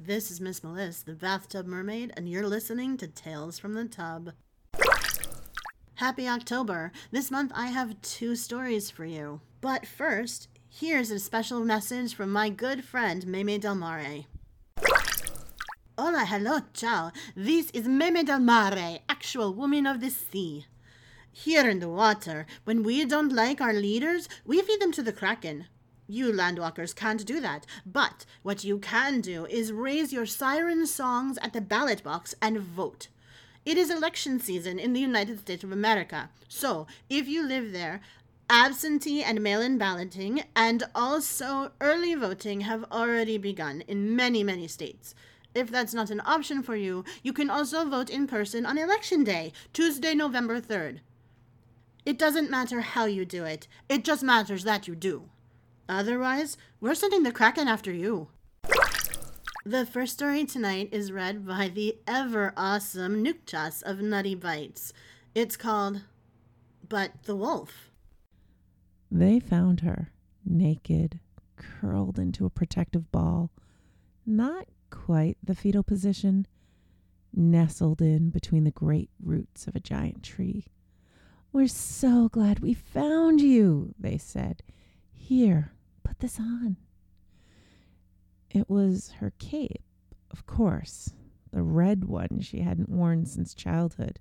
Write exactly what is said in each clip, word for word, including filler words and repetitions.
This is Miss Meliss, the Bathtub Mermaid, and you're listening to Tales from the Tub. Happy October! This month I have two stories for you. But first, here's a special message from my good friend Meme Del Mare. Hola, hello, ciao. This is Meme Del Mare, actual woman of the sea. Here in the water, when we don't like our leaders, we feed them to the Kraken. You landwalkers can't do that, but what you can do is raise your siren songs at the ballot box and vote. It is election season in the United States of America, so if you live there, absentee and mail-in balloting and also early voting have already begun in many, many states. If that's not an option for you, you can also vote in person on Election Day, Tuesday, November third. It doesn't matter how you do it, it just matters that you do. Otherwise, we're sending the Kraken after you. The first story tonight is read by the ever-awesome Nukchas of Nutty Bites. It's called But the Wolf. They found her, naked, curled into a protective ball, not quite the fetal position, nestled in between the great roots of a giant tree. "We're so glad we found you," they said. "Here, put this on." It was her cape, of course, the red one she hadn't worn since childhood.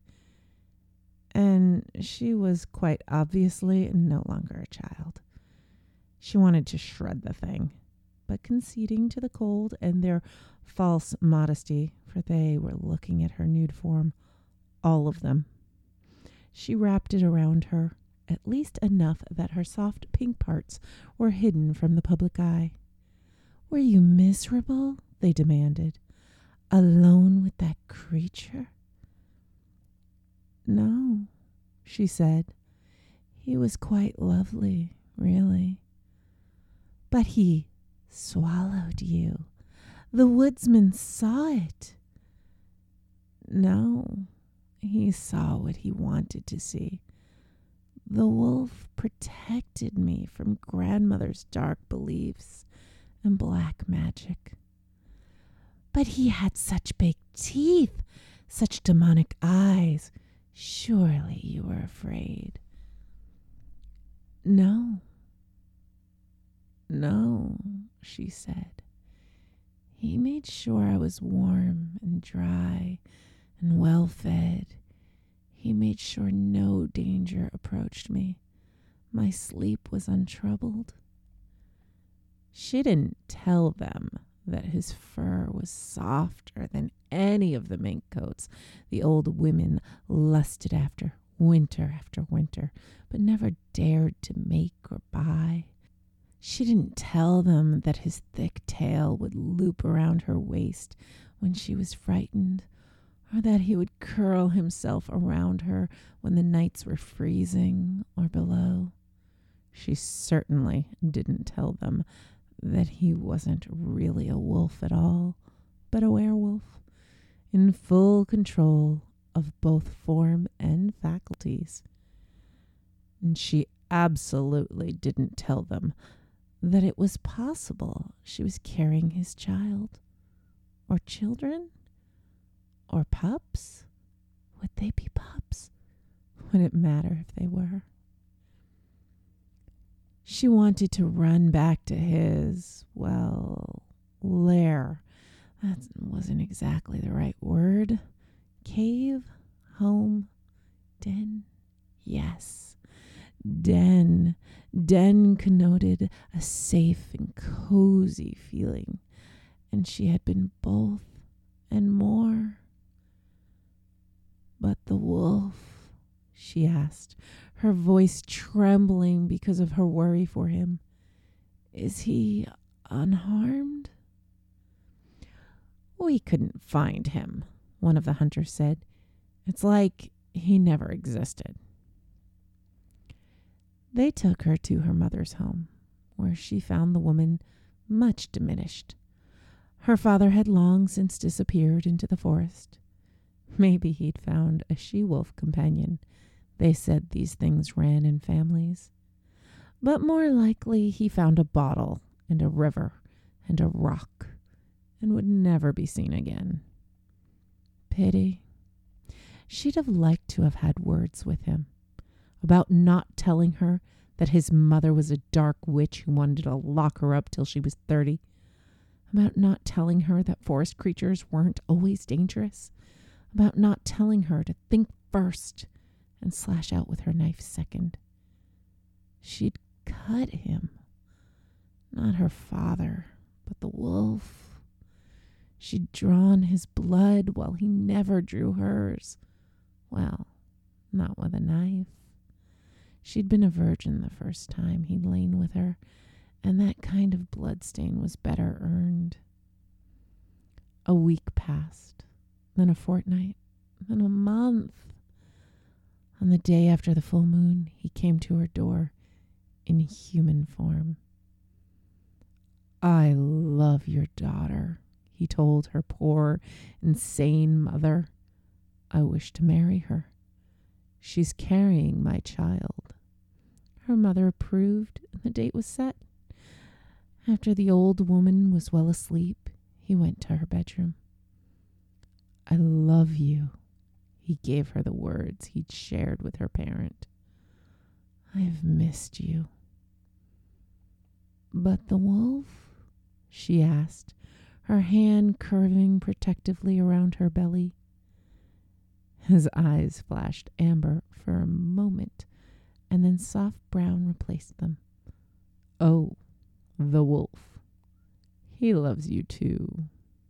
And she was quite obviously no longer a child. She wanted to shred the thing, but conceding to the cold and their false modesty, for they were looking at her nude form, all of them, she wrapped it around her, at least enough that her soft pink parts were hidden from the public eye. "Were you miserable?" they demanded. "Alone with that creature?" "No," she said. "He was quite lovely, really. But he swallowed you. The woodsman saw it." "No, he saw what he wanted to see. The wolf protected me from grandmother's dark beliefs and black magic." "But he had such big teeth, such demonic eyes. Surely you were afraid." "No, no," she said. "He made sure I was warm and dry and well-fed. He made sure no danger approached me. My sleep was untroubled." She didn't tell them that his fur was softer than any of the mink coats the old women lusted after winter after winter, but never dared to make or buy. She didn't tell them that his thick tail would loop around her waist when she was frightened, or that he would curl himself around her when the nights were freezing or below. She certainly didn't tell them that he wasn't really a wolf at all, but a werewolf, in full control of both form and faculties. And she absolutely didn't tell them that it was possible she was carrying his child, or children, or pups. Would they be pups? Would it matter if they were? She wanted to run back to his, well, lair. That wasn't exactly the right word. Cave, home, den. Yes, den. Den connoted a safe and cozy feeling, and she had been both and more. "But the wolf?" she asked, her voice trembling because of her worry for him. "Is he unharmed?" "We couldn't find him," one of the hunters said. "It's like he never existed." They took her to her mother's home, where she found the woman much diminished. Her father had long since disappeared into the forest. Maybe he'd found a she-wolf companion. They said these things ran in families. But more likely he found a bottle and a river and a rock and would never be seen again. Pity. She'd have liked to have had words with him about not telling her that his mother was a dark witch who wanted to lock her up till she was thirty, about not telling her that forest creatures weren't always dangerous, about not telling her to think first and slash out with her knife second. She'd cut him. Not her father, but the wolf. She'd drawn his blood while he never drew hers. Well, not with a knife. She'd been a virgin the first time he'd lain with her, and that kind of bloodstain was better earned. A week passed, then a fortnight, then a month. On the day after the full moon, he came to her door in human form. "I love your daughter," he told her poor, insane mother. "I wish to marry her. She's carrying my child." Her mother approved, and the date was set. After the old woman was well asleep, he went to her bedroom. "I love you," he gave her the words he'd shared with her parent. "I have missed you." "But the wolf?" she asked, her hand curving protectively around her belly. His eyes flashed amber for a moment, and then soft brown replaced them. "Oh, the wolf. He loves you too."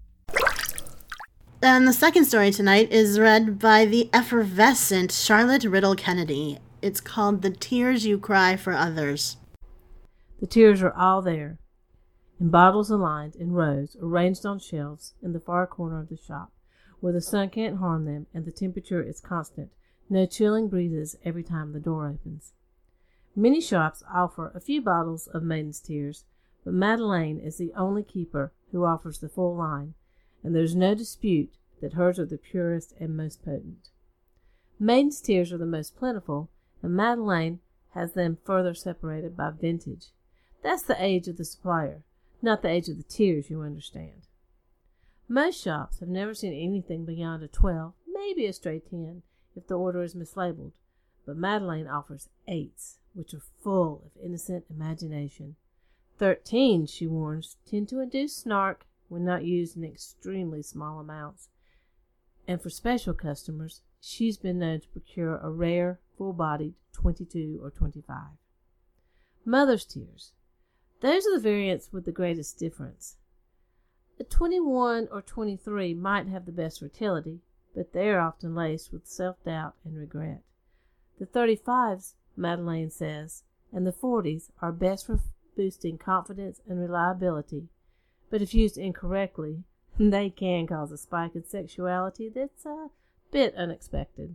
And the second story tonight is read by the effervescent Charlotte Riddle Kennedy. It's called The Tears You Cry for Others. The tears are all there, in bottles aligned in rows, arranged on shelves in the far corner of the shop, where the sun can't harm them and the temperature is constant, no chilling breezes every time the door opens. Many shops offer a few bottles of Maiden's Tears, but Madeleine is the only keeper who offers the full line, and there's no dispute that hers are the purest and most potent. Maiden's Tears are the most plentiful, and Madeleine has them further separated by vintage. That's the age of the supplier, not the age of the tears, you understand. Most shops have never seen anything beyond a twelve, maybe a stray ten, if the order is mislabeled, but Madeleine offers eights, which are full of innocent imagination. Thirteens, she warns, tend to induce snark when not used in extremely small amounts, and for special customers, she's been known to procure a rare, full-bodied twenty-two or twenty-five. Mother's Tears. Those are the variants with the greatest difference. A twenty-one or twenty-three might have the best fertility, but they are often laced with self-doubt and regret. The thirty-fives, Madeleine says, and the forties are best for boosting confidence and reliability, but if used incorrectly, they can cause a spike in sexuality that's a bit unexpected.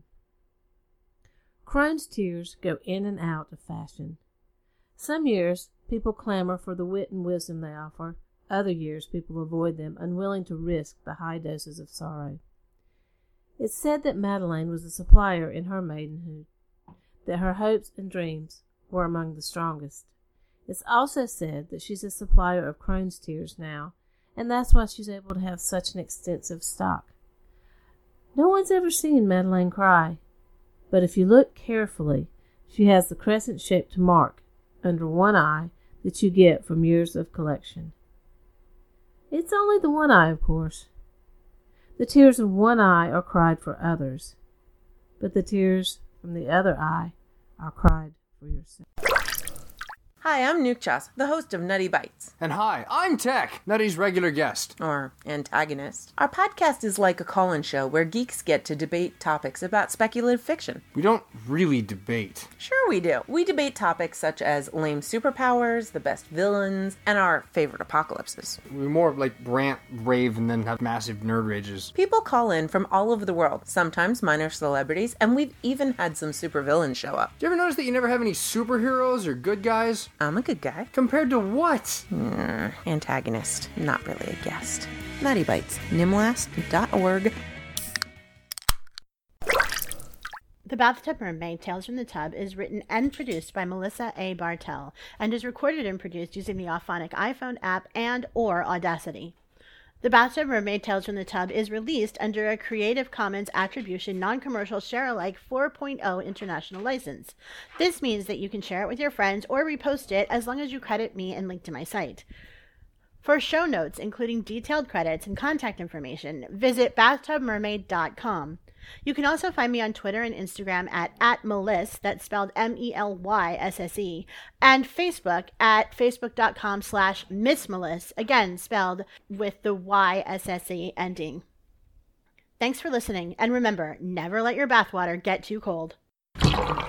Crohn's Tears go in and out of fashion. Some years, people clamor for the wit and wisdom they offer. Other years, people avoid them, unwilling to risk the high doses of sorrow. It's said that Madeleine was a supplier in her maidenhood, that her hopes and dreams were among the strongest. It's also said that she's a supplier of Crohn's Tears now, and that's why she's able to have such an extensive stock. No one's ever seen Madeleine cry, but if you look carefully, she has the crescent-shaped mark under one eye that you get from years of collection. It's only the one eye, of course. The tears of one eye are cried for others, but the tears from the other eye are cried for yourself. Hi, I'm Nukchas, the host of Nutty Bites. And hi, I'm Tech, Nutty's regular guest. Or antagonist. Our podcast is like a call-in show where geeks get to debate topics about speculative fiction. We don't really debate. Sure we do. We debate topics such as lame superpowers, the best villains, and our favorite apocalypses. We more like rant, rave, and then have massive nerd rages. People call in from all over the world, sometimes minor celebrities, and we've even had some supervillains show up. Do you ever notice that you never have any superheroes or good guys? I'm a good guy. Compared to what? Mm, antagonist. Not really a guest. Nutty Bites. nimlast dot org. The Bathtub Mermaid, Tales from the Tub, is written and produced by Melissa A. Bartell and is recorded and produced using the Auphonic iPhone app and or Audacity. The Bathtub Mermaid Tales from the Tub is released under a Creative Commons Attribution Non-Commercial Share-alike four point oh international license. This means that you can share it with your friends or repost it as long as you credit me and link to my site. For show notes, including detailed credits and contact information, visit bathtub mermaid dot com. You can also find me on Twitter and Instagram at, at Melyss, that's spelled M E L Y S S E, and Facebook at facebook.com slash Miss Melyss, again spelled with the Y S S E ending. Thanks for listening, and remember, never let your bathwater get too cold.